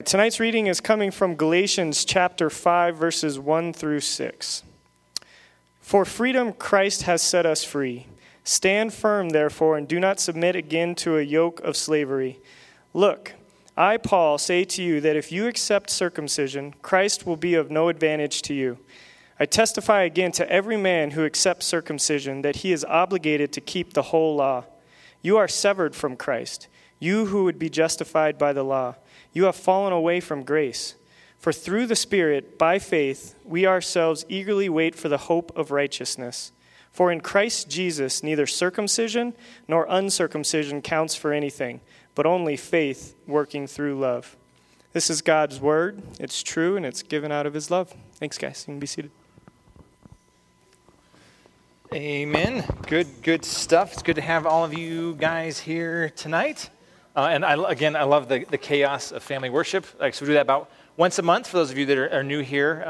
Tonight's reading is coming from Galatians chapter 5, verses 1 through 6. For freedom Christ has set us free. Stand firm, therefore, and do not submit again to a yoke of slavery. Look, I, Paul, say to you that if you accept circumcision, Christ will be of no advantage to you. I testify again to every man who accepts circumcision that he is obligated to keep the whole law. You are severed from Christ, you who would be justified by the law. You have fallen away from grace. For through the Spirit, by faith, we ourselves eagerly wait for the hope of righteousness. For in Christ Jesus, neither circumcision nor uncircumcision counts for anything, but only faith working through love. This is God's word. It's true, and it's given out of his love. Thanks, guys. You can be seated. Amen. Good stuff. It's good to have all of you guys here tonight. And I love the chaos of family worship. So we do that about once a month for those of you that are new here.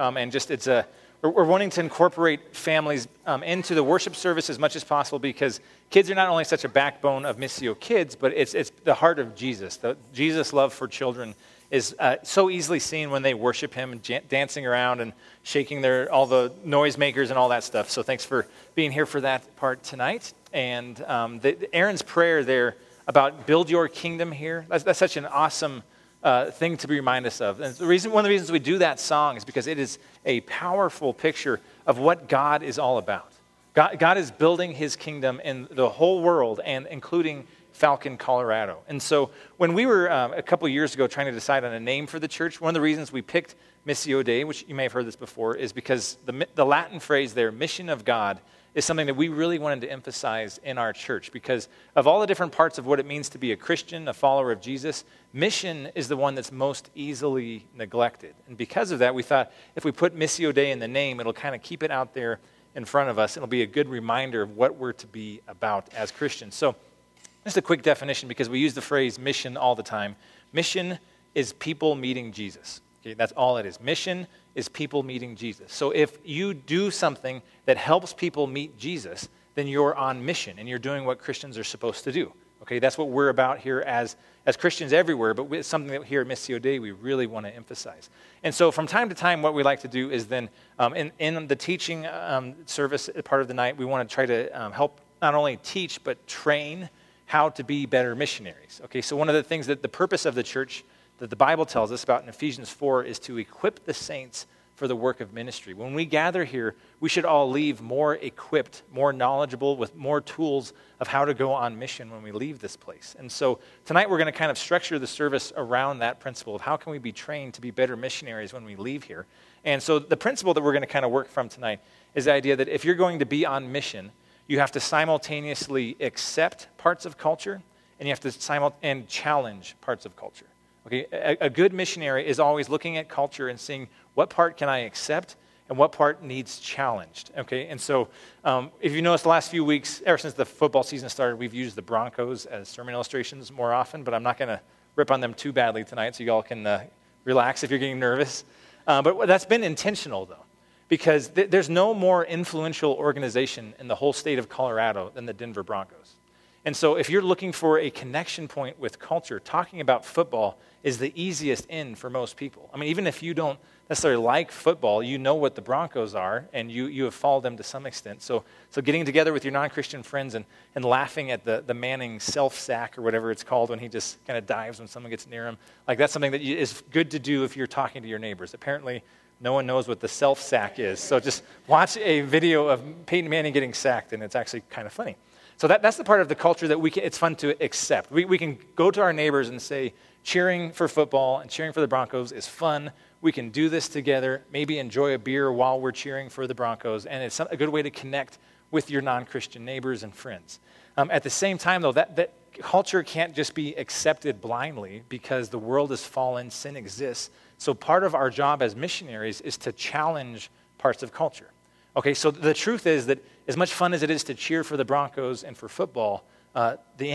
We're wanting to incorporate families into the worship service as much as possible because kids are not only such a backbone of Missio Kids, but it's the heart of Jesus. The Jesus' love for children is so easily seen when they worship him and dancing around and shaking all the noisemakers and all that stuff. So thanks for being here for that part tonight. And Aaron's prayer there about build your kingdom here, that's such an awesome thing to be reminded us of. And one of the reasons we do that song is because it is a powerful picture of what God is all about. God is building his kingdom in the whole world and including Falcon, Colorado. And so when we were a couple years ago trying to decide on a name for the church, one of the reasons we picked Missio Dei, which you may have heard this before, is because the Latin phrase there, mission of God, is something that we really wanted to emphasize in our church because of all the different parts of what it means to be a Christian, a follower of Jesus, mission is the one that's most easily neglected. And because of that, we thought if we put Missio Dei in the name, it'll kind of keep it out there in front of us. It'll be a good reminder of what we're to be about as Christians. So just a quick definition because we use the phrase mission all the time. Mission is people meeting Jesus. Okay, that's all it is. Mission is people meeting Jesus. So if you do something that helps people meet Jesus, then you're on mission and you're doing what Christians are supposed to do. Okay, that's what we're about here as Christians everywhere, but it's something that here at Missio Dei we really want to emphasize. And so from time to time, what we like to do is then in the teaching service part of the night, we want to try to help not only teach but train how to be better missionaries. Okay, so one of the things that the purpose of the church that the Bible tells us about in Ephesians 4 is to equip the saints for the work of ministry. When we gather here, we should all leave more equipped, more knowledgeable, with more tools of how to go on mission when we leave this place. And so tonight we're going to kind of structure the service around that principle of how can we be trained to be better missionaries when we leave here. And so the principle that we're going to kind of work from tonight is the idea that if you're going to be on mission, you have to simultaneously accept parts of culture and you have to challenge parts of culture. Okay, a good missionary is always looking at culture and seeing what part can I accept and what part needs challenged. Okay, and so if you noticed the last few weeks, ever since the football season started, we've used the Broncos as sermon illustrations more often, but I'm not going to rip on them too badly tonight, so you all can relax if you're getting nervous. But that's been intentional, though, because there's no more influential organization in the whole state of Colorado than the Denver Broncos. And so if you're looking for a connection point with culture, talking about football is the easiest in for most people. I mean, even if you don't necessarily like football, you know what the Broncos are, and you have followed them to some extent. So getting together with your non-Christian friends and laughing at the Manning self-sack or whatever it's called when he just kind of dives when someone gets near him, like that's something that is good to do if you're talking to your neighbors. Apparently, no one knows what the self-sack is. So just watch a video of Peyton Manning getting sacked, and it's actually kind of funny. So that's the part of the culture that it's fun to accept. We can go to our neighbors and say, cheering for football and cheering for the Broncos is fun. We can do this together, maybe enjoy a beer while we're cheering for the Broncos, and it's a good way to connect with your non-Christian neighbors and friends. At the same time, though, that culture can't just be accepted blindly because the world is fallen, sin exists. So part of our job as missionaries is to challenge parts of culture. Okay, so the truth is that as much fun as it is to cheer for the Broncos and for football, the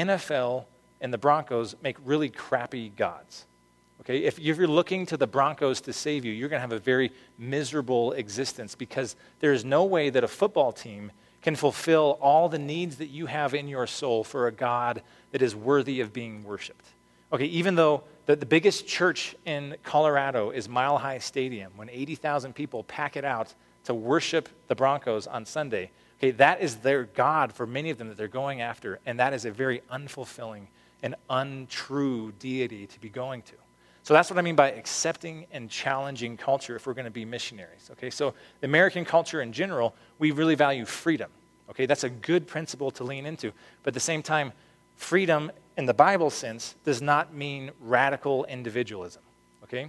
NFL and the Broncos make really crappy gods. Okay, if you're looking to the Broncos to save you, you're going to have a very miserable existence because there's no way that a football team can fulfill all the needs that you have in your soul for a God that is worthy of being worshiped. Okay, even though the biggest church in Colorado is Mile High Stadium, when 80,000 people pack it out to worship the Broncos on Sunday, okay, that is their God for many of them that they're going after, and that is a very unfulfilling and untrue deity to be going to. So that's what I mean by accepting and challenging culture if we're going to be missionaries. Okay, so the American culture in general, we really value freedom. Okay, that's a good principle to lean into. But at the same time, freedom in the Bible sense does not mean radical individualism. Okay,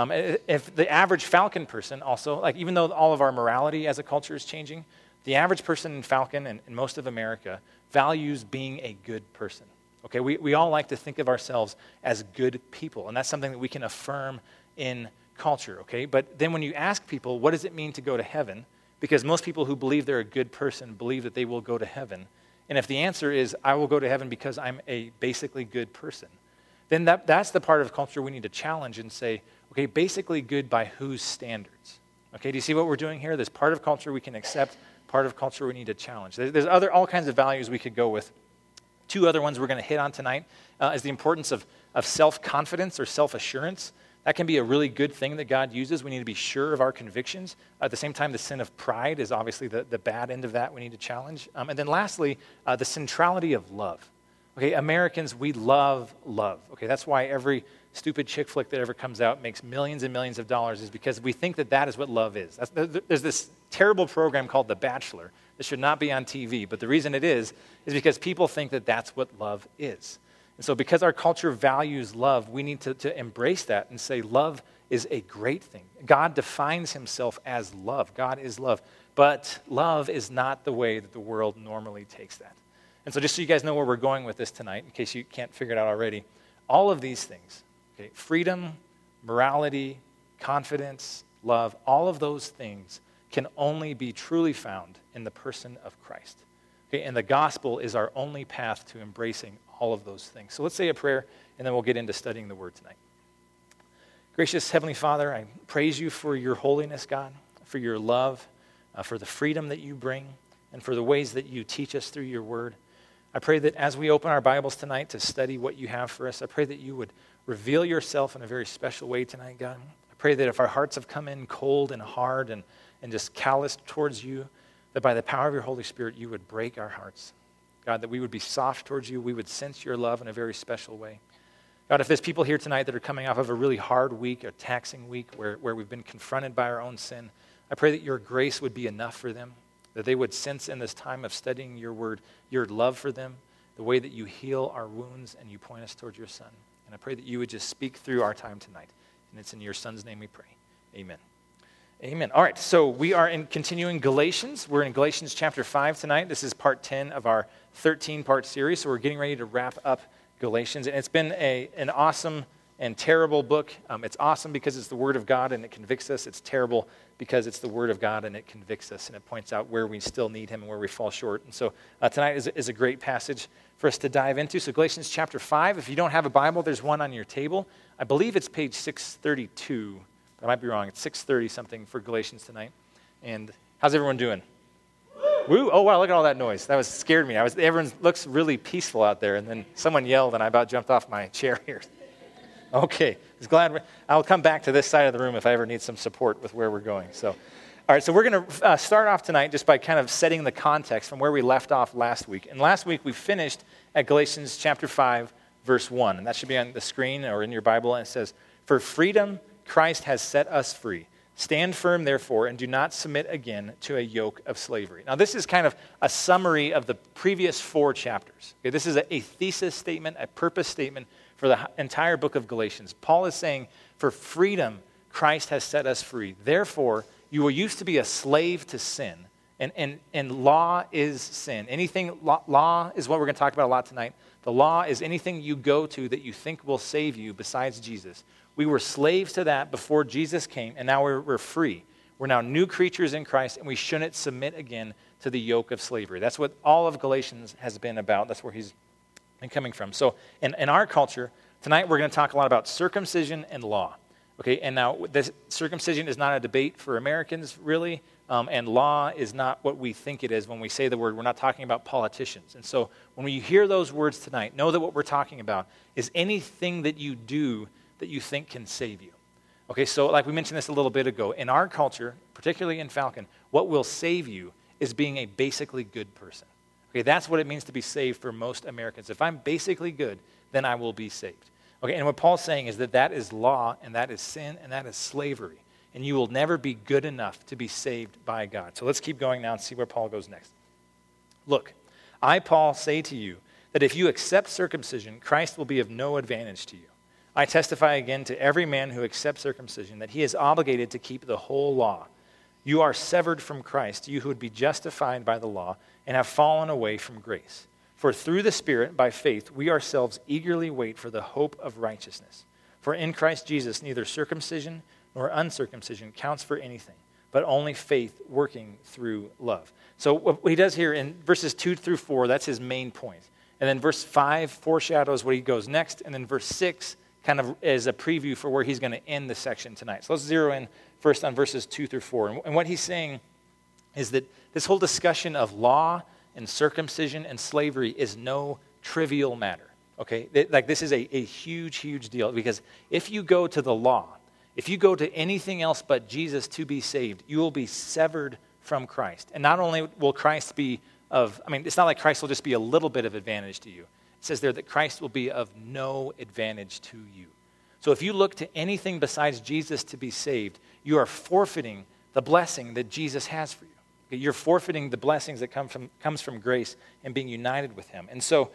if the average Falcon person also, like even though all of our morality as a culture is changing, the average person in Falcon and in most of America values being a good person. Okay, we all like to think of ourselves as good people, and that's something that we can affirm in culture, okay? But then when you ask people, what does it mean to go to heaven? Because most people who believe they're a good person believe that they will go to heaven. And if the answer is, I will go to heaven because I'm a basically good person, then that's the part of culture we need to challenge and say, okay, basically good by whose standards? Okay, do you see what we're doing here? There's part of culture we can accept, part of culture we need to challenge. There's all kinds of values we could go with. Two other ones we're going to hit on tonight is the importance of self-confidence or self-assurance. That can be a really good thing that God uses. We need to be sure of our convictions. At the same time, the sin of pride is obviously the bad end of that we need to challenge. And then lastly, the centrality of love. Okay, Americans, we love love. Okay, that's why every stupid chick flick that ever comes out makes millions and millions of dollars, is because we think that is what love is. There's this terrible program called The Bachelor that should not be on TV, but the reason it is because people think that that's what love is. And so because our culture values love, we need to embrace that and say love is a great thing. God defines himself as love. God is love. But love is not the way that the world normally takes that. And so just so you guys know where we're going with this tonight, in case you can't figure it out already, all of these things, okay, freedom, morality, confidence, love, all of those things can only be truly found in the person of Christ. Okay, and the gospel is our only path to embracing all of those things. So let's say a prayer, and then we'll get into studying the Word tonight. Gracious Heavenly Father, I praise you for your holiness, God, for your love, for the freedom that you bring, and for the ways that you teach us through your Word. I pray that as we open our Bibles tonight to study what you have for us, I pray that you would reveal yourself in a very special way tonight, God. I pray that if our hearts have come in cold and hard and just calloused towards you, that by the power of your Holy Spirit, you would break our hearts. God, that we would be soft towards you. We would sense your love in a very special way. God, if there's people here tonight that are coming off of a really hard week, a taxing week, where we've been confronted by our own sin, I pray that your grace would be enough for them, that they would sense in this time of studying your word, your love for them, the way that you heal our wounds and you point us towards your Son. And I pray that you would just speak through our time tonight. And it's in your Son's name we pray. Amen. Amen. All right, so we are continuing Galatians. We're in Galatians chapter 5 tonight. This is part 10 of our 13-part series, so we're getting ready to wrap up Galatians. And it's been an awesome and terrible book. It's awesome because it's the Word of God and it convicts us. It's terrible because it's the Word of God and it convicts us and it points out where we still need Him and where we fall short. And so tonight is a great passage for us to dive into. So Galatians chapter 5, if you don't have a Bible, there's one on your table. I believe it's page 632. I might be wrong. It's 6:30 something for Galatians tonight. And how's everyone doing? Woo! Oh, wow, look at all that noise. That scared me. Everyone looks really peaceful out there, and then someone yelled, and I about jumped off my chair here. Okay. I was glad. I'll come back to this side of the room if I ever need some support with where we're going. So, all right, so we're going to start off tonight just by kind of setting the context from where we left off last week. And last week we finished at Galatians chapter 5, verse 1. And that should be on the screen or in your Bible. And it says, "For freedom Christ has set us free. Stand firm, therefore, and do not submit again to a yoke of slavery." Now, this is kind of a summary of the previous 4 chapters. Okay, this is a thesis statement, a purpose statement for the entire book of Galatians. Paul is saying, for freedom, Christ has set us free. Therefore, you were used to be a slave to sin, and law is sin. Law is what we're going to talk about a lot tonight. The law is anything you go to that you think will save you besides Jesus. We were slaves to that before Jesus came, and now we're free. We're now new creatures in Christ, and we shouldn't submit again to the yoke of slavery. That's what all of Galatians has been about. That's where he's been coming from. So in our culture, tonight we're going to talk a lot about circumcision and law. Okay, and now this circumcision is not a debate for Americans, really. And law is not what we think it is when we say the word. We're not talking about politicians. And so when you hear those words tonight, know that what we're talking about is anything that you do that you think can save you. Okay, so like we mentioned this a little bit ago, in our culture, particularly in Falcon, what will save you is being a basically good person. Okay, that's what it means to be saved for most Americans. If I'm basically good, then I will be saved. Okay, and what Paul's saying is that is law, and that is sin, and that is slavery. And you will never be good enough to be saved by God. So let's keep going now and see where Paul goes next. Look, I, Paul, say to you that if you accept circumcision, Christ will be of no advantage to you. I testify again to every man who accepts circumcision that he is obligated to keep the whole law. You are severed from Christ, you who would be justified by the law, and have fallen away from grace. For through the Spirit, by faith, we ourselves eagerly wait for the hope of righteousness. For in Christ Jesus, neither circumcision nor uncircumcision counts for anything, but only faith working through love. So what he does here in verses 2 through 4, that's his main point. And then verse 5 foreshadows what he goes next, and then verse 6 kind of is a preview for where he's going to end the section tonight. So let's zero in first on verses 2 through 4. And what he's saying is that this whole discussion of law and circumcision and slavery is no trivial matter. Okay? Like this is a huge, huge deal, because if you go to the law, if you go to anything else but Jesus to be saved, you will be severed from Christ. And not only will Christ be it's not like Christ will just be a little bit of advantage to you. It says there that Christ will be of no advantage to you. So if you look to anything besides Jesus to be saved, you are forfeiting the blessing that Jesus has for you. You're forfeiting the blessings that comes from grace and being united with him. And so,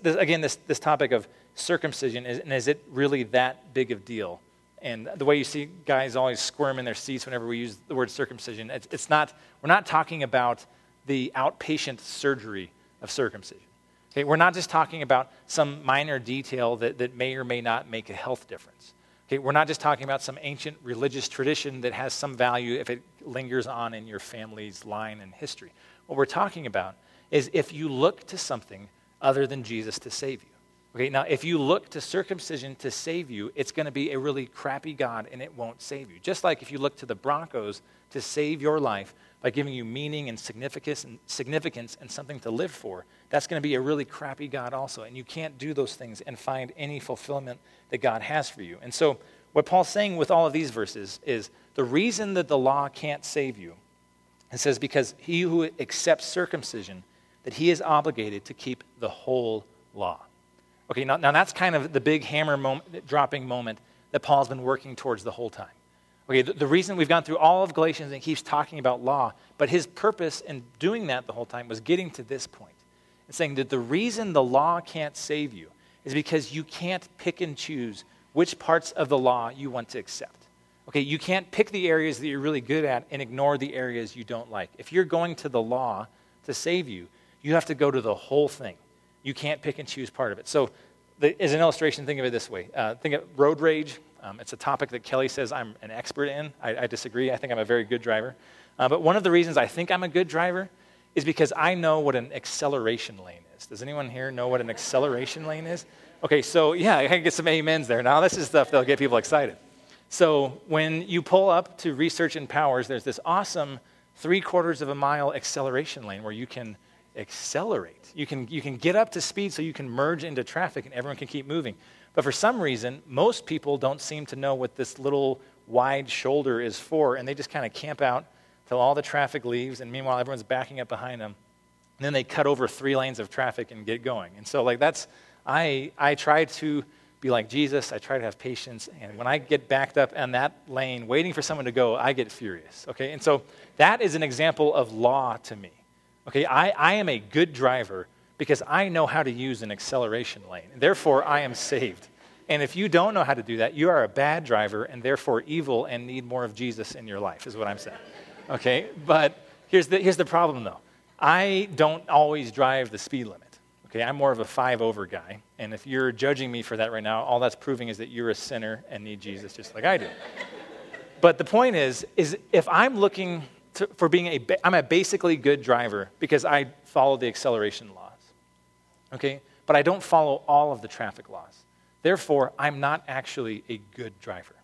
this topic of circumcision, is it really that big of a deal? And the way you see guys always squirm in their seats whenever we use the word circumcision, we're not talking about the outpatient surgery of circumcision. Okay, we're not just talking about some minor detail that may or may not make a health difference. Okay, we're not just talking about some ancient religious tradition that has some value if it lingers on in your family's line and history. What we're talking about is if you look to something other than Jesus to save you. Okay, now if you look to circumcision to save you, it's going to be a really crappy God and it won't save you. Just like if you look to the Broncos to save your life by giving you meaning and significance and something to live for, that's going to be a really crappy God also. And you can't do those things and find any fulfillment that God has for you. And so what Paul's saying with all of these verses is the reason that the law can't save you, it says, because he who accepts circumcision, that he is obligated to keep the whole law. Okay, now that's kind of the big dropping moment that Paul's been working towards the whole time. Okay, the reason we've gone through all of Galatians and he keeps talking about law, but his purpose in doing that the whole time was getting to this point. It's saying that the reason the law can't save you is because you can't pick and choose which parts of the law you want to accept. Okay, you can't pick the areas that you're really good at and ignore the areas you don't like. If you're going to the law to save you, you have to go to the whole thing. You can't pick and choose part of it. So as an illustration, think of it this way. Think of road rage. It's a topic that Kelly says I'm an expert in. I disagree. I think I'm a very good driver. But one of the reasons I think I'm a good driver is because I know what an acceleration lane is. Does anyone here know what an acceleration lane is? Okay, so yeah, I can get some amens there. Now this is stuff that'll get people excited. So when you pull up to Research and Powers, there's this awesome 3/4 of a mile acceleration lane where you can accelerate. You can get up to speed so you can merge into traffic and everyone can keep moving. But for some reason, most people don't seem to know what this little wide shoulder is for, and they just kind of camp out till all the traffic leaves, and meanwhile everyone's backing up behind them. And then they cut over 3 lanes of traffic and get going. And so I try to be like Jesus. I try to have patience, and when I get backed up on that lane waiting for someone to go, I get furious. Okay, and so that is an example of law to me. Okay, I am a good driver because I know how to use an acceleration lane. Therefore, I am saved. And if you don't know how to do that, you are a bad driver and therefore evil and need more of Jesus in your life, is what I'm saying. Okay, but here's the problem, though. I don't always drive the speed limit. Okay, I'm more of a 5 over guy. And if you're judging me for that right now, all that's proving is that you're a sinner and need Jesus just like I do. But the point is if I'm looking for being I'm a basically good driver because I follow the acceleration laws, okay? But I don't follow all of the traffic laws. Therefore, I'm not actually a good driver.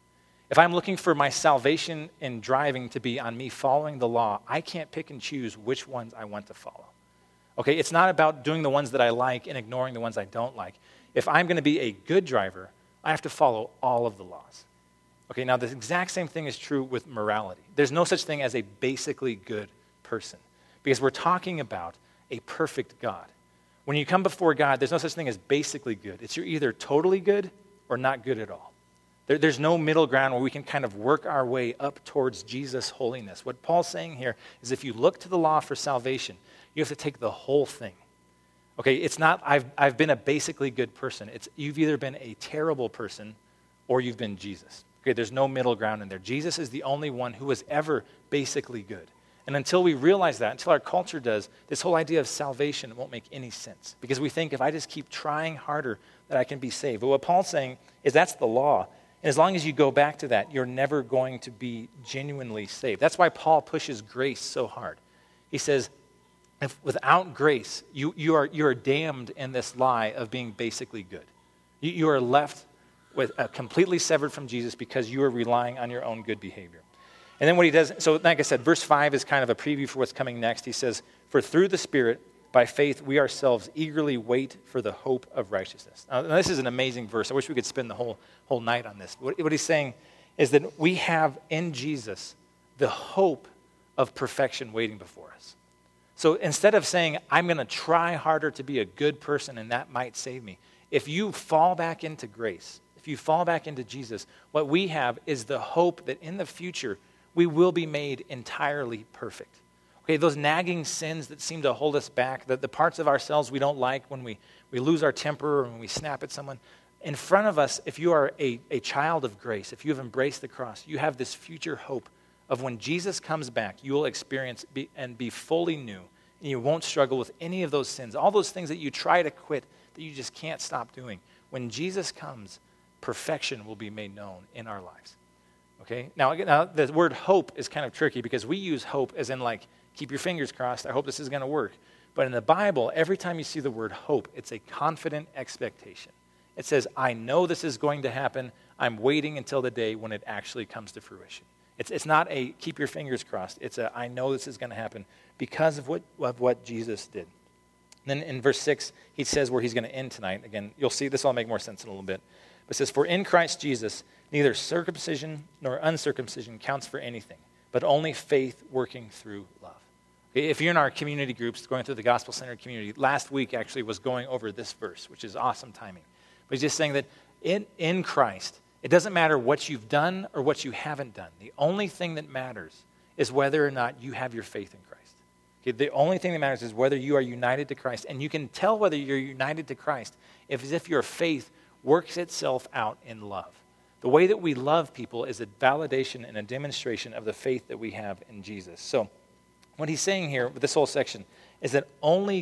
If I'm looking for my salvation in driving to be on me following the law, I can't pick and choose which ones I want to follow. Okay, it's not about doing the ones that I like and ignoring the ones I don't like. If I'm going to be a good driver, I have to follow all of the laws. Okay, now the exact same thing is true with morality. There's no such thing as a basically good person because we're talking about a perfect God. When you come before God, there's no such thing as basically good. It's you're either totally good or not good at all. There's no middle ground where we can kind of work our way up towards Jesus' holiness. What Paul's saying here is if you look to the law for salvation, you have to take the whole thing. Okay, it's not I've been a basically good person. It's you've either been a terrible person or you've been Jesus. Okay, there's no middle ground in there. Jesus is the only one who was ever basically good. And until we realize that, until our culture does, this whole idea of salvation won't make any sense. Because we think if I just keep trying harder that I can be saved. But what Paul's saying is that's the law. And as long as you go back to that, you're never going to be genuinely saved. That's why Paul pushes grace so hard. He says, if without grace, you are damned in this lie of being basically good. You are left with completely severed from Jesus because you are relying on your own good behavior. And then what he does, so like I said, verse 5 is kind of a preview for what's coming next. He says, for through the Spirit, by faith, we ourselves eagerly wait for the hope of righteousness. Now, this is an amazing verse. I wish we could spend the whole night on this. What he's saying is that we have in Jesus the hope of perfection waiting before us. So instead of saying, I'm going to try harder to be a good person and that might save me, if you fall back into grace, if you fall back into Jesus, what we have is the hope that in the future we will be made entirely perfect. Okay, those nagging sins that seem to hold us back, the parts of ourselves we don't like when we lose our temper or when we snap at someone, in front of us, if you are a child of grace, if you have embraced the cross, you have this future hope of when Jesus comes back, you will experience and be fully new. And you won't struggle with any of those sins, all those things that you try to quit that you just can't stop doing. When Jesus comes, perfection will be made known in our lives. Okay? Now, the word hope is kind of tricky because we use hope as in like, keep your fingers crossed, I hope this is going to work. But in the Bible, every time you see the word hope, it's a confident expectation. It says, I know this is going to happen. I'm waiting until the day when it actually comes to fruition. It's not a keep your fingers crossed. It's a I know this is going to happen because of what Jesus did. And then in verse 6, he says where he's going to end tonight. Again, you'll see this will make more sense in a little bit. But it says, for in Christ Jesus, neither circumcision nor uncircumcision counts for anything, but only faith working through love. Okay, if you're in our community groups, going through the gospel-centered community, last week actually was going over this verse, which is awesome timing. But he's just saying that in Christ, it doesn't matter what you've done or what you haven't done. The only thing that matters is whether or not you have your faith in Christ. Okay, the only thing that matters is whether you are united to Christ. And you can tell whether you're united to Christ if your faith works itself out in love. The way that we love people is a validation and a demonstration of the faith that we have in Jesus. So what he's saying here with this whole section is that only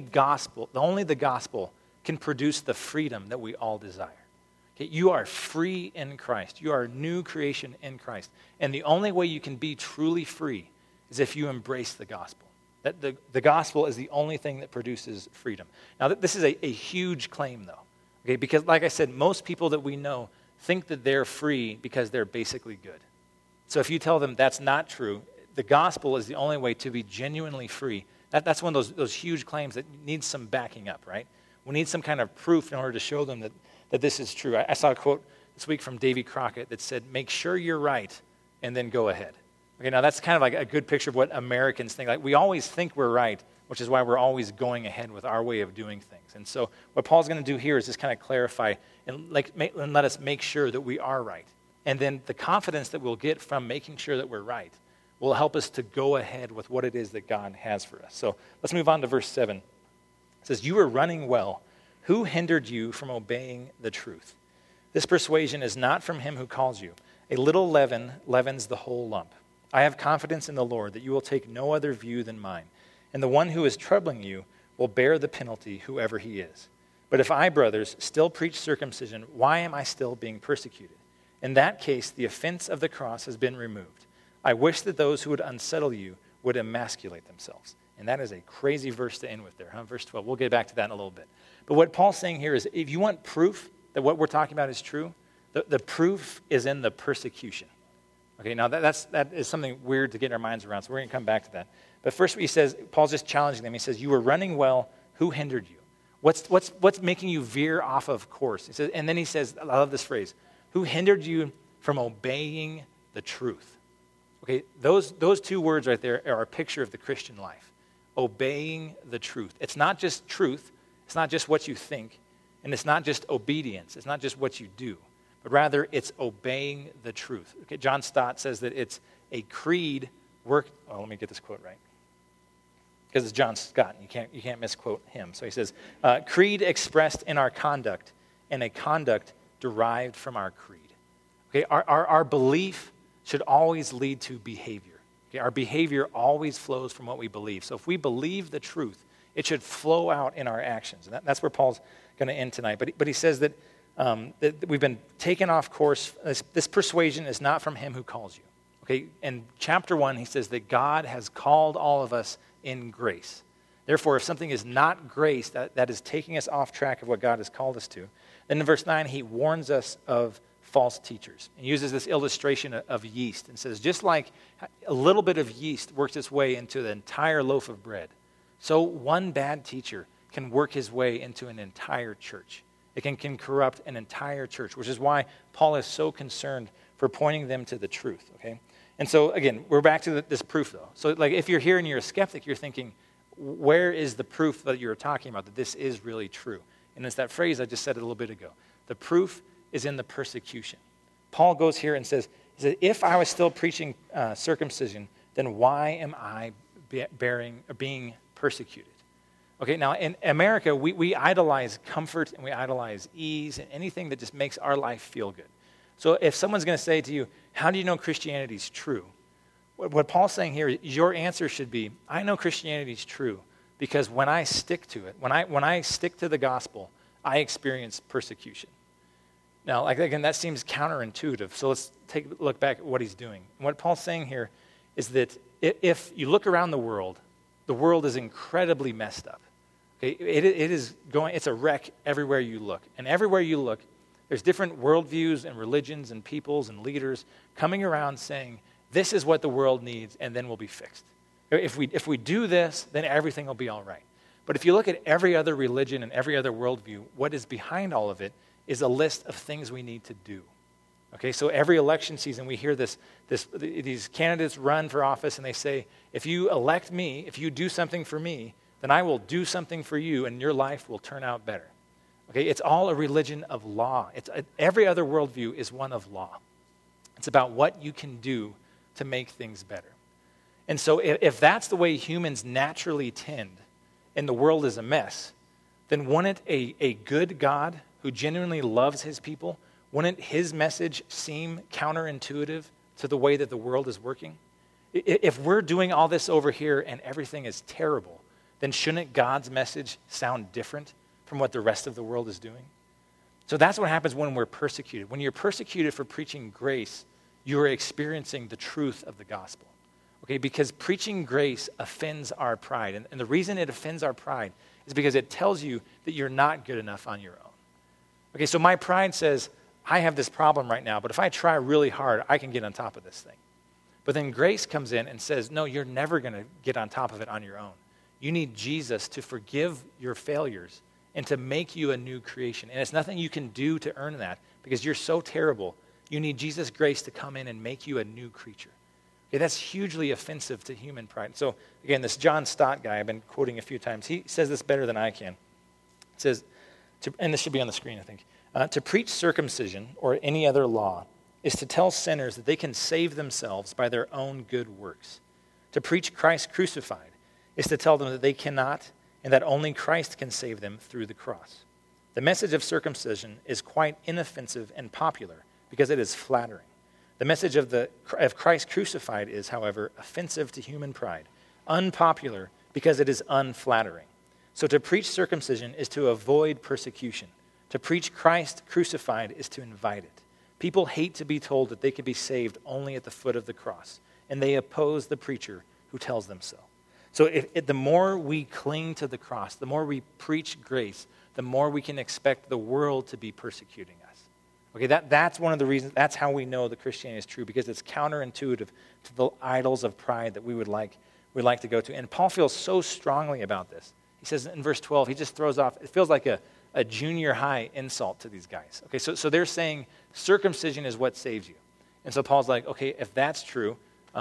the gospel can produce the freedom that we all desire. Okay, you are free in Christ. You are a new creation in Christ. And the only way you can be truly free is if you embrace the gospel. That the gospel is the only thing that produces freedom. Now, this is a huge claim, though. Okay, because like I said, most people that we know think that they're free because they're basically good. So if you tell them that's not true, the gospel is the only way to be genuinely free. That's one of those huge claims that needs some backing up, right? We need some kind of proof in order to show them that this is true. I saw a quote this week from Davy Crockett that said, make sure you're right and then go ahead. Okay, now that's kind of like a good picture of what Americans think. Like we always think we're right, which is why we're always going ahead with our way of doing things. And so what Paul's going to do here is just kind of clarify and let us make sure that we are right. And then the confidence that we'll get from making sure that we're right will help us to go ahead with what it is that God has for us. So let's move on to verse 7. It says, you are running well. Who hindered you from obeying the truth? This persuasion is not from him who calls you. A little leaven leavens the whole lump. I have confidence in the Lord that you will take no other view than mine, and the one who is troubling you will bear the penalty, whoever he is. But if I, brothers, still preach circumcision, why am I still being persecuted? In that case, the offense of the cross has been removed. I wish that those who would unsettle you would emasculate themselves. And that is a crazy verse to end with there, huh? Verse 12. We'll get back to that in a little bit. But what Paul's saying here is if you want proof that what we're talking about is true, the proof is in the persecution. Okay, now that is something weird to get our minds around, so we're going to come back to that. But first he says, Paul's just challenging them. He says, you were running well. Who hindered you? What's making you veer off of course? He says, and then he says, I love this phrase, who hindered you from obeying the truth? Okay, those two words right there are a picture of the Christian life. Obeying the truth. It's not just truth. It's not just what you think. And it's not just obedience. It's not just what you do. But rather, it's obeying the truth. Okay, John Stott says that it's a creed work. Oh, let me get this quote right. Because it's John Stott. You can't misquote him. So he says, creed expressed in our conduct and a conduct derived from our creed. Okay, our belief should always lead to behavior. Okay, our behavior always flows from what we believe. So if we believe the truth, it should flow out in our actions. And that's where Paul's going to end tonight. But he says that we've been taken off course. This persuasion is not from him who calls you. Okay, in chapter 1, he says that God has called all of us in grace. Therefore, if something is not grace, that is taking us off track of what God has called us to. Then in verse 9, he warns us of false teachers. He uses this illustration of yeast and says, just like a little bit of yeast works its way into the entire loaf of bread, so one bad teacher can work his way into an entire church. It can corrupt an entire church, which is why Paul is so concerned for pointing them to the truth, okay? And so, again, we're back to this proof, though. So, like, if you're here and you're a skeptic, you're thinking, where is the proof that you're talking about, that this is really true? And it's that phrase I just said a little bit ago. The proof is in the persecution. Paul goes here and says, if I was still preaching circumcision, then why am I being persecuted? Okay, now in America, we idolize comfort and we idolize ease and anything that just makes our life feel good. So if someone's going to say to you, how do you know Christianity is true? What Paul's saying here is your answer should be, I know Christianity is true because when I stick to it, when I stick to the gospel, I experience persecution. Now, like again, that seems counterintuitive. So let's take a look back at what he's doing. And what Paul's saying here is that if you look around the world is incredibly messed up. Okay, it's a wreck everywhere you look. And everywhere you look, there's different worldviews and religions and peoples and leaders coming around saying, this is what the world needs, and then we'll be fixed. If we do this, then everything will be all right. But if you look at every other religion and every other worldview, what is behind all of it is a list of things we need to do. Okay, so every election season we hear these candidates run for office and they say, if you elect me, if you do something for me, then I will do something for you and your life will turn out better. Okay, it's all a religion of law. Every other worldview is one of law. It's about what you can do to make things better. And so if that's the way humans naturally tend and the world is a mess, then wouldn't a good God who genuinely loves his people, wouldn't his message seem counterintuitive to the way that the world is working? If we're doing all this over here and everything is terrible, then shouldn't God's message sound different from what the rest of the world is doing? So that's what happens when we're persecuted. When you're persecuted for preaching grace, you're experiencing the truth of the gospel. Okay, because preaching grace offends our pride. And the reason it offends our pride is because it tells you that you're not good enough on your own. Okay, so my pride says, I have this problem right now, but if I try really hard, I can get on top of this thing. But then grace comes in and says, no, you're never going to get on top of it on your own. You need Jesus to forgive your failures and to make you a new creation. And it's nothing you can do to earn that because you're so terrible. You need Jesus' grace to come in and make you a new creature. Okay, that's hugely offensive to human pride. So again, this John Stott guy I've been quoting a few times, he says this better than I can. It says, and this should be on the screen, I think, to preach circumcision or any other law is to tell sinners that they can save themselves by their own good works. To preach Christ crucified is to tell them that they cannot and that only Christ can save them through the cross. The message of circumcision is quite inoffensive and popular because it is flattering. The message of Christ crucified is, however, offensive to human pride, unpopular because it is unflattering. So to preach circumcision is to avoid persecution. To preach Christ crucified is to invite it. People hate to be told that they can be saved only at the foot of the cross, and they oppose the preacher who tells them so. So the more we cling to the cross, the more we preach grace, the more we can expect the world to be persecuting us. Okay, that's one of the reasons, that's how we know that Christianity is true, because it's counterintuitive to the idols of pride that we'd like to go to. And Paul feels so strongly about this. He says in verse 12, he just throws off, it feels like a junior high insult to these guys. Okay, so they're saying circumcision is what saves you. And so Paul's like, okay, if that's true,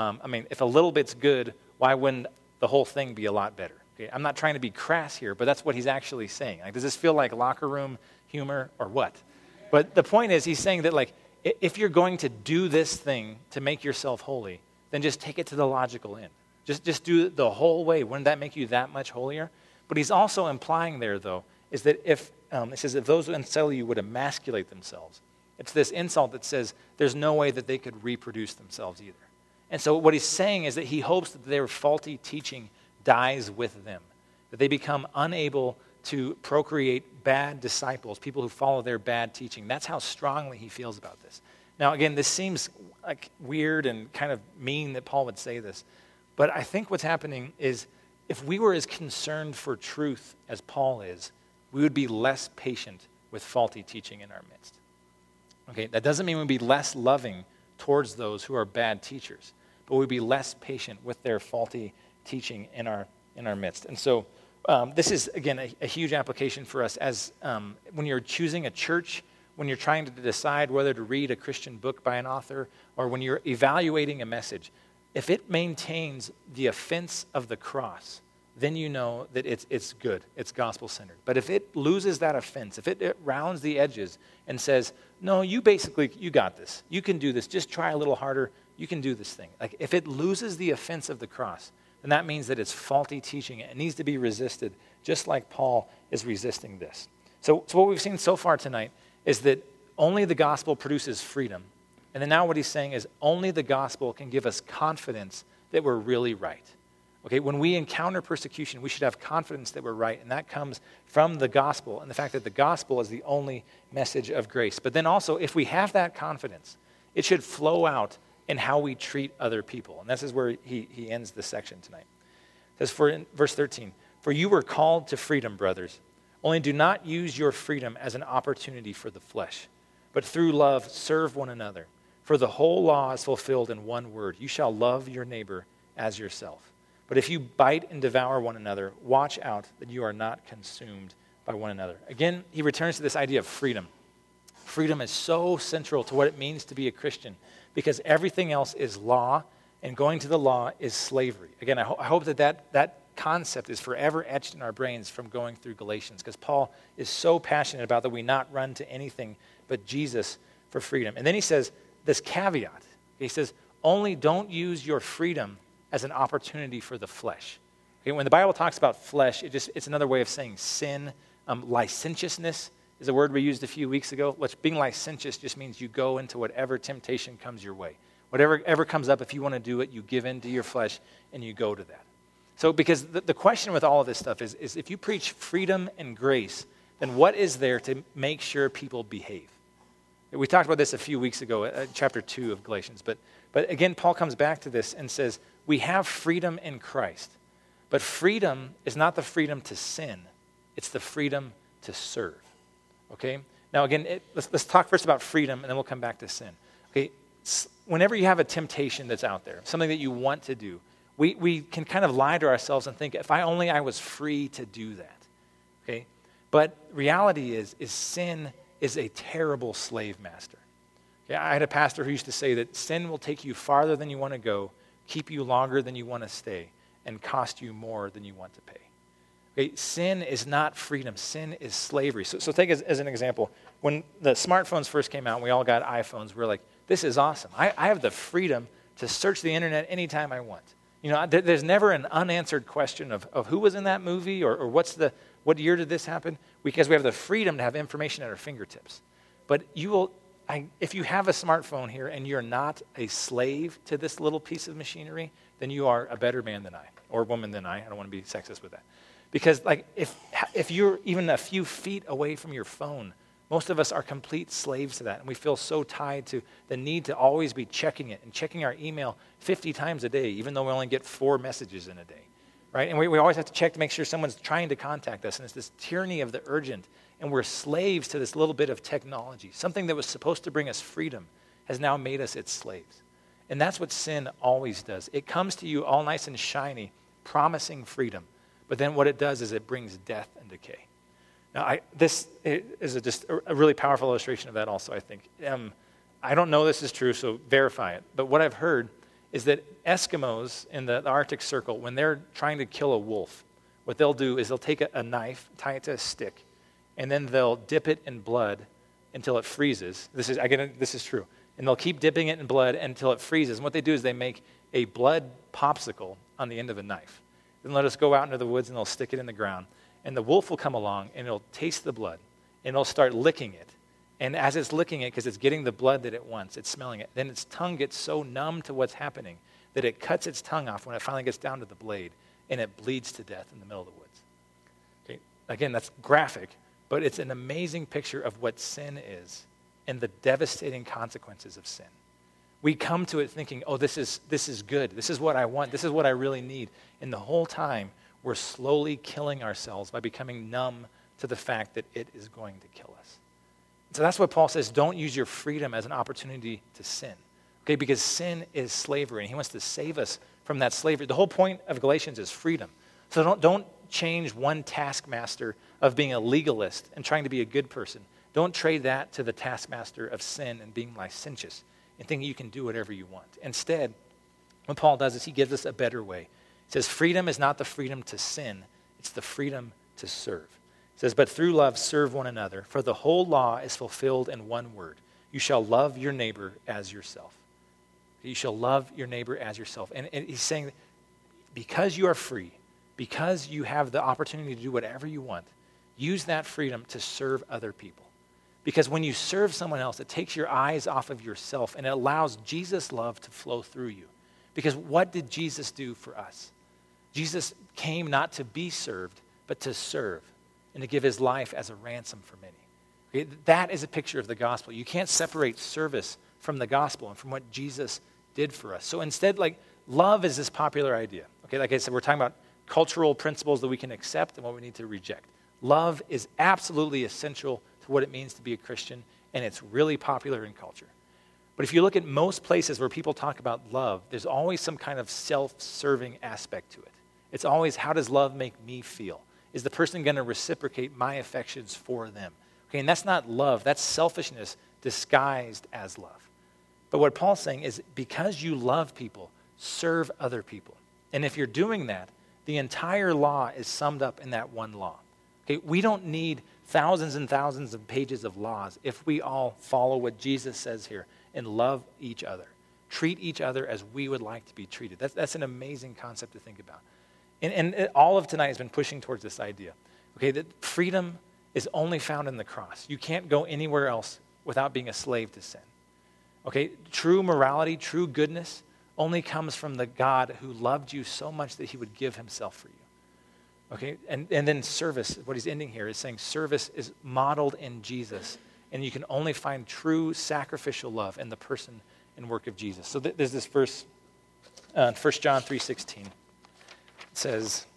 if a little bit's good, why wouldn't the whole thing be a lot better? Okay, I'm not trying to be crass here, but that's what he's actually saying. Like, does this feel like locker room humor or what? But the point is, he's saying that, like, if you're going to do this thing to make yourself holy, then just take it to the logical end. Just do it the whole way. Wouldn't that make you that much holier? But he's also implying there, though, is that if, it says, if those who insult you would emasculate themselves, it's this insult that says there's no way that they could reproduce themselves either. And so what he's saying is that he hopes that their faulty teaching dies with them, that they become unable to procreate bad disciples, people who follow their bad teaching. That's how strongly he feels about this. Now, again, this seems like weird and kind of mean that Paul would say this, but I think what's happening is if we were as concerned for truth as Paul is, we would be less patient with faulty teaching in our midst. Okay, that doesn't mean we'd be less loving towards those who are bad teachers, but we'd be less patient with their faulty teaching in our midst. And so this is, again, a huge application for us as when you're choosing a church, when you're trying to decide whether to read a Christian book by an author, or when you're evaluating a message. If it maintains the offense of the cross, then you know that it's good, it's gospel-centered. But if it loses that offense, if it rounds the edges and says, no, you got this, you can do this, just try a little harder, you can do this thing. Like, if it loses the offense of the cross, then that means that it's faulty teaching. It needs to be resisted, just like Paul is resisting this. So what we've seen so far tonight is that only the gospel produces freedom. And then now what he's saying is only the gospel can give us confidence that we're really right. Okay, when we encounter persecution, we should have confidence that we're right, and that comes from the gospel and the fact that the gospel is the only message of grace. But then also, if we have that confidence, it should flow out in how we treat other people. And this is where he ends this section tonight. It says in verse 13, "For you were called to freedom, brothers. Only do not use your freedom as an opportunity for the flesh, but through love serve one another. For the whole law is fulfilled in one word, you shall love your neighbor as yourself. But if you bite and devour one another, watch out that you are not consumed by one another." Again, he returns to this idea of freedom. Freedom is so central to what it means to be a Christian because everything else is law, and going to the law is slavery. Again, I hope that concept is forever etched in our brains from going through Galatians, because Paul is so passionate about that we not run to anything but Jesus for freedom. And then he says this caveat. He says, only don't use your freedom as an opportunity for the flesh. Okay, when the Bible talks about flesh, it's another way of saying sin. Licentiousness is a word we used a few weeks ago. Which being licentious just means you go into whatever temptation comes your way. Whatever ever comes up, if you want to do it, you give in to your flesh and you go to that. So because the question with all of this stuff is if you preach freedom and grace, then what is there to make sure people behave? We talked about this a few weeks ago, chapter 2 of Galatians. But again, Paul comes back to this and says, we have freedom in Christ. But freedom is not the freedom to sin. It's the freedom to serve. Okay? Now again, let's talk first about freedom, and then we'll come back to sin. Okay? Whenever you have a temptation that's out there, something that you want to do, we can kind of lie to ourselves and think, if I was free to do that. Okay? But reality is sin is a terrible slave master. Okay? I had a pastor who used to say that sin will take you farther than you want to go, keep you longer than you want to stay, and cost you more than you want to pay. Okay? Sin is not freedom. Sin is slavery. So take as an example, when the smartphones first came out and we all got iPhones, we're like, this is awesome. I have the freedom to search the internet anytime I want. You know, there's never an unanswered question of who was in that movie or what year did this happen? Because we have the freedom to have information at our fingertips. But if you have a smartphone here and you're not a slave to this little piece of machinery, then you are a better man than I, or woman than I. I don't want to be sexist with that. Because if you're even a few feet away from your phone, most of us are complete slaves to that, and we feel so tied to the need to always be checking it and checking our email 50 times a day, even though we only get 4 messages in a day, right? And we always have to check to make sure someone's trying to contact us. And it's this tyranny of the urgent. And we're slaves to this little bit of technology. Something that was supposed to bring us freedom has now made us its slaves. And that's what sin always does. It comes to you all nice and shiny, promising freedom. But then what it does is it brings death and decay. Now, this is just a really powerful illustration of that also, I think. I don't know this is true, so verify it. But what I've heard is that Eskimos in the Arctic Circle, when they're trying to kill a wolf, what they'll do is they'll take a knife, tie it to a stick, and then they'll dip it in blood until it freezes. This is true. And they'll keep dipping it in blood until it freezes. And what they do is they make a blood popsicle on the end of a knife. Then let us go out into the woods and they'll stick it in the ground. And the wolf will come along and it'll taste the blood. And it'll start licking it. And as it's licking it, because it's getting the blood that it wants, it's smelling it, then its tongue gets so numb to what's happening that it cuts its tongue off when it finally gets down to the blade. And it bleeds to death in the middle of the woods. Okay? Again, that's graphic. But it's an amazing picture of what sin is and the devastating consequences of sin. We come to it thinking, oh, this is good. This is what I want. This is what I really need. And the whole time, we're slowly killing ourselves by becoming numb to the fact that it is going to kill us. So that's what Paul says, don't use your freedom as an opportunity to sin. Okay, because sin is slavery, and he wants to save us from that slavery. The whole point of Galatians is freedom. So don't change one taskmaster of being a legalist and trying to be a good person. Don't trade that to the taskmaster of sin and being licentious and thinking you can do whatever you want. Instead, what Paul does is he gives us a better way. He says, freedom is not the freedom to sin, it's the freedom to serve. He says, but through love serve one another, for the whole law is fulfilled in one word. You shall love your neighbor as yourself. You shall love your neighbor as yourself. And he's saying, because you are free, because you have the opportunity to do whatever you want, use that freedom to serve other people. Because when you serve someone else, it takes your eyes off of yourself and it allows Jesus' love to flow through you. Because what did Jesus do for us? Jesus came not to be served, but to serve and to give his life as a ransom for many. Okay? That is a picture of the gospel. You can't separate service from the gospel and from what Jesus did for us. So instead, love is this popular idea. Okay, like I said, we're talking about cultural principles that we can accept and what we need to reject. Love is absolutely essential to what it means to be a Christian, and it's really popular in culture. But if you look at most places where people talk about love, there's always some kind of self-serving aspect to it. It's always, how does love make me feel? Is the person going to reciprocate my affections for them? Okay, and that's not love. That's selfishness disguised as love. But what Paul's saying is, because you love people, serve other people. And if you're doing that, the entire law is summed up in that one law. Okay, we don't need thousands and thousands of pages of laws if we all follow what Jesus says here and love each other. Treat each other as we would like to be treated. That's an amazing concept to think about. And all of tonight has been pushing towards this idea. Okay, that freedom is only found in the cross. You can't go anywhere else without being a slave to sin. Okay, true morality, true goodness only comes from the God who loved you so much that he would give himself for you. Okay, and then service, what he's ending here is saying service is modeled in Jesus, and you can only find true sacrificial love in the person and work of Jesus. So there's this verse, 1 John 3:16. It says,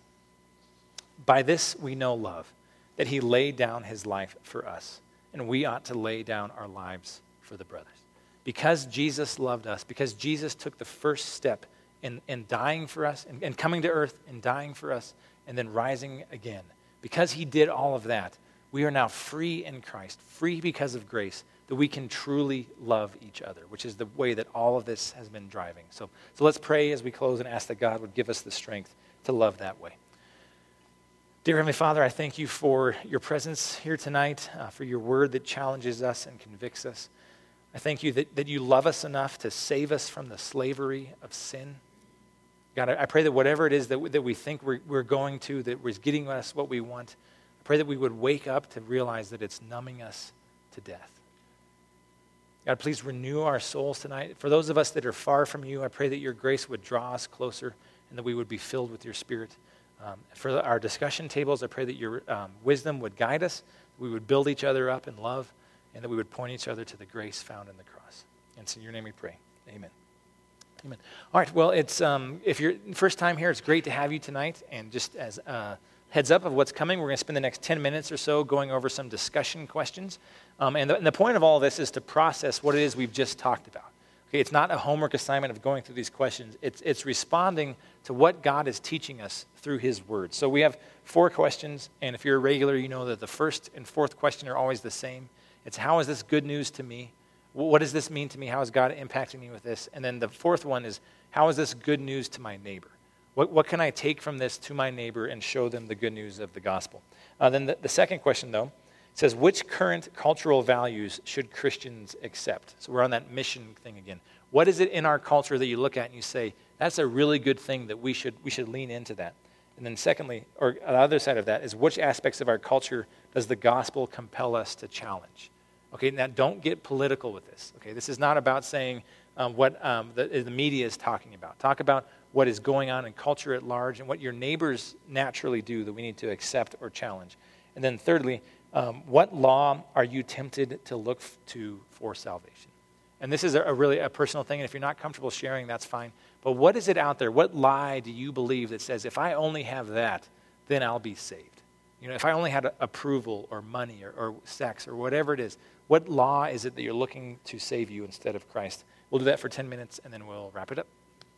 by this we know love, that he laid down his life for us, and we ought to lay down our lives for the brothers. Because Jesus loved us, because Jesus took the first step in dying for us, and coming to earth and dying for us, and then rising again. Because he did all of that, we are now free in Christ, free because of grace, that we can truly love each other, which is the way that all of this has been driving. So let's pray as we close and ask that God would give us the strength to love that way. Dear Heavenly Father, I thank you for your presence here tonight, for your word that challenges us and convicts us. I thank you that you love us enough to save us from the slavery of sin. God, I pray that whatever it is that we think we're going to, that is getting us what we want, I pray that we would wake up to realize that it's numbing us to death. God, please renew our souls tonight. For those of us that are far from you, I pray that your grace would draw us closer and that we would be filled with your Spirit. For our discussion tables, I pray that your wisdom would guide us, that we would build each other up in love, and that we would point each other to the grace found in the cross. And it's in your name we pray. Amen. Amen. All right, well, it's if you're first time here, it's great to have you tonight. And just as a heads up of what's coming, we're going to spend the next 10 minutes or so going over some discussion questions. And the point of all of this is to process what it is we've just talked about. Okay, it's not a homework assignment of going through these questions. It's responding to what God is teaching us through his word. So we have 4 questions, and if you're a regular, you know that the first and fourth question are always the same. It's, how is this good news to me? What does this mean to me? How is God impacting me with this? And then the fourth one is, how is this good news to my neighbor? What can I take from this to my neighbor and show them the good news of the gospel? Then the second question, though, says, which current cultural values should Christians accept? So we're on that mission thing again. What is it in our culture that you look at and you say, that's a really good thing that we should lean into that? And then secondly, or on the other side of that, is which aspects of our culture does the gospel compel us to challenge? Okay, now don't get political with this. Okay, this is not about saying what the media is talking about. Talk about what is going on in culture at large and what your neighbors naturally do that we need to accept or challenge. And then thirdly, what law are you tempted to look to for salvation? And this is a really personal thing, and if you're not comfortable sharing, that's fine. But what is it out there? What lie do you believe that says, if I only have that, then I'll be saved? You know, if I only had approval or money or sex or whatever it is, what law is it that you're looking to save you instead of Christ? We'll do that for 10 minutes, and then we'll wrap it up.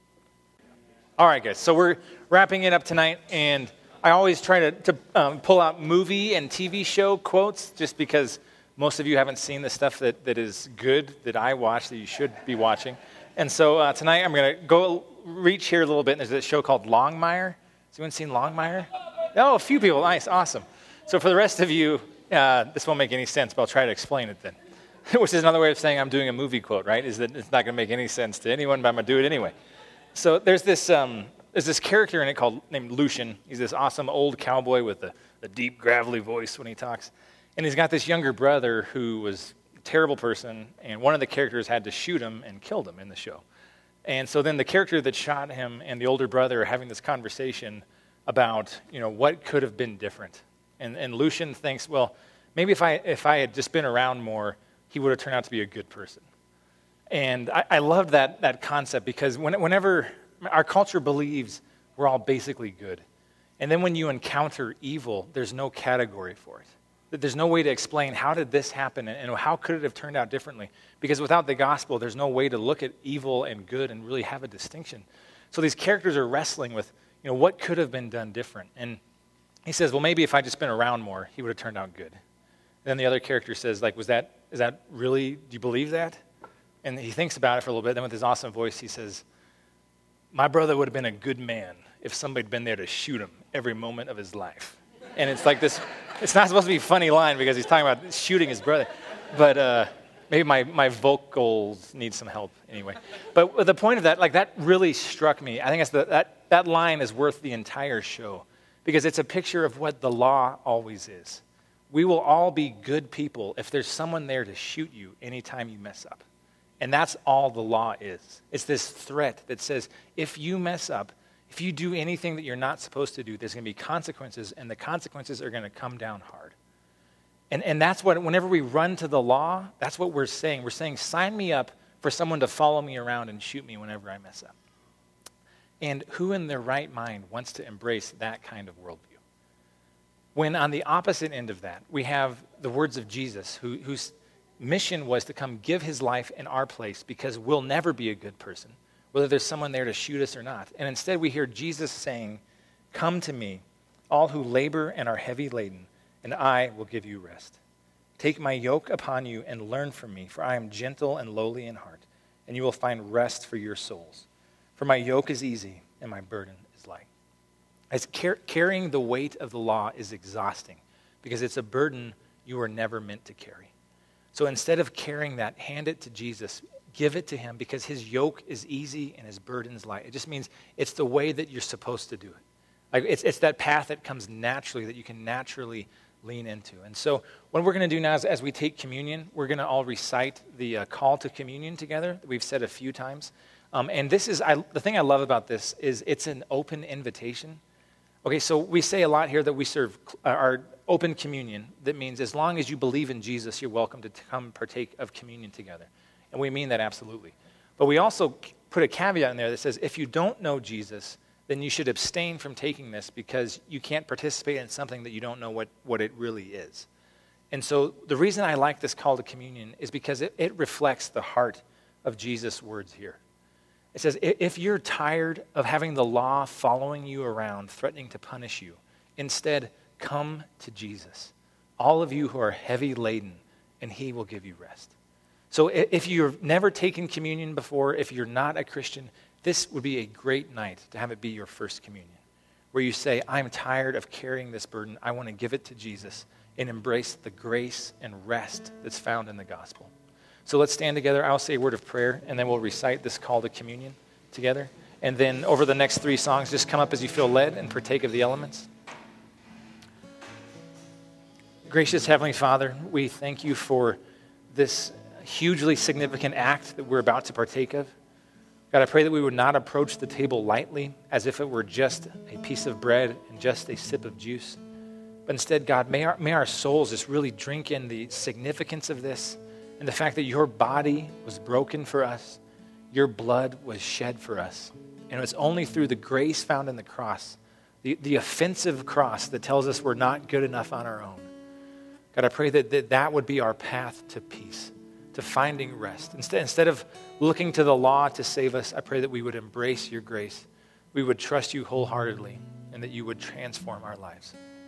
All right, guys, so we're wrapping it up tonight, and I always try to pull out movie and TV show quotes just because most of you haven't seen the stuff that is good that I watch that you should be watching. And so tonight I'm going to go reach here a little bit, and there's a show called Longmire. Has anyone seen Longmire? Oh, a few people. Nice, awesome. So for the rest of you, this won't make any sense, but I'll try to explain it then. Which is another way of saying I'm doing a movie quote, right? Is that it's not going to make any sense to anyone, but I'm going to do it anyway. So there's this character in it named Lucian. He's this awesome old cowboy with a deep, gravelly voice when he talks. And he's got this younger brother who was a terrible person, and one of the characters had to shoot him and killed him in the show. And so then the character that shot him and the older brother are having this conversation about, what could have been different. And Lucian thinks, well, maybe if I had just been around more, he would have turned out to be a good person. And I loved that concept because whenever our culture believes we're all basically good, and then when you encounter evil, there's no category for it. There's no way to explain how did this happen and how could it have turned out differently. Because without the gospel, there's no way to look at evil and good and really have a distinction. So these characters are wrestling with, what could have been done different. And he says, well, maybe if I'd just been around more, he would have turned out good. And then the other character says, is that really, do you believe that? And he thinks about it for a little bit. Then with his awesome voice, he says, my brother would have been a good man if somebody had been there to shoot him every moment of his life. And it's like this, it's not supposed to be a funny line because he's talking about shooting his brother. But maybe my vocals need some help anyway. But the point of that, that really struck me. I think that line is worth the entire show because it's a picture of what the law always is. We will all be good people if there's someone there to shoot you anytime you mess up. And that's all the law is. It's this threat that says, if you mess up, if you do anything that you're not supposed to do, there's going to be consequences, and the consequences are going to come down hard. And that's what, whenever we run to the law, that's what we're saying. We're saying, sign me up for someone to follow me around and shoot me whenever I mess up. And who in their right mind wants to embrace that kind of worldview? When on the opposite end of that, we have the words of Jesus, whose mission was to come give his life in our place because we'll never be a good person, whether there's someone there to shoot us or not. And instead we hear Jesus saying, come to me, all who labor and are heavy laden, and I will give you rest. Take my yoke upon you and learn from me, for I am gentle and lowly in heart, and you will find rest for your souls. For my yoke is easy and my burden is light. As carrying the weight of the law is exhausting because it's a burden you were never meant to carry. So instead of carrying that, hand it to Jesus. Give it to him because his yoke is easy and his burden is light. It just means it's the way that you're supposed to do it. It's that path that comes naturally, that you can naturally lean into. And so what we're going to do now is as we take communion, we're going to all recite the call to communion together that we've said a few times. And this is, the thing I love about this is it's an open invitation. Okay, so we say a lot here that we serve our open communion. That means as long as you believe in Jesus, you're welcome to come partake of communion together. And we mean that absolutely. But we also put a caveat in there that says, if you don't know Jesus, then you should abstain from taking this because you can't participate in something that you don't know what it really is. And so the reason I like this call to communion is because it reflects the heart of Jesus' words here. It says, if you're tired of having the law following you around, threatening to punish you, instead, come to Jesus. All of you who are heavy laden, and he will give you rest. So if you've never taken communion before, if you're not a Christian, this would be a great night to have it be your first communion, where you say, I'm tired of carrying this burden. I want to give it to Jesus and embrace the grace and rest that's found in the gospel. So let's stand together. I'll say a word of prayer, and then we'll recite this call to communion together. And then over the next 3 songs, just come up as you feel led and partake of the elements. Gracious Heavenly Father, we thank you for this hugely significant act that we're about to partake of. God, I pray that we would not approach the table lightly as if it were just a piece of bread and just a sip of juice. But instead, God, may our souls just really drink in the significance of this and the fact that your body was broken for us, your blood was shed for us. And it was only through the grace found in the cross, the offensive cross that tells us we're not good enough on our own. God, I pray that would be our path to peace, to finding rest. Instead of looking to the law to save us, I pray that we would embrace your grace. We would trust you wholeheartedly and that you would transform our lives.